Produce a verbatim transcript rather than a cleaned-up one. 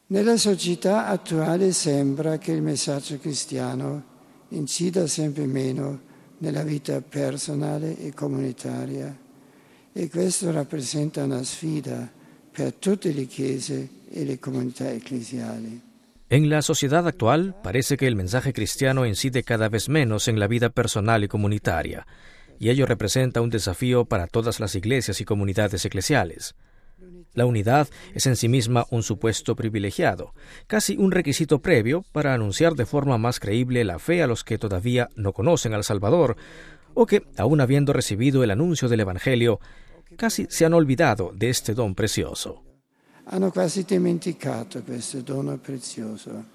Nella società attuale sembra che il messaggio cristiano incida sempre meno nella vita personale e comunitaria e questo rappresenta una sfida per tutte le chiese e le comunità eclesiali. En la sociedad actual parece que el mensaje cristiano incide cada vez menos en la vida personal y comunitaria, y ello representa un desafío para todas las iglesias y comunidades eclesiales. La unidad es en sí misma un supuesto privilegiado, casi un requisito previo para anunciar de forma más creíble la fe a los que todavía no conocen al Salvador, o que, aun habiendo recibido el anuncio del Evangelio, casi se han olvidado de este don precioso. Hanno quasi dimenticato questo dono prezioso.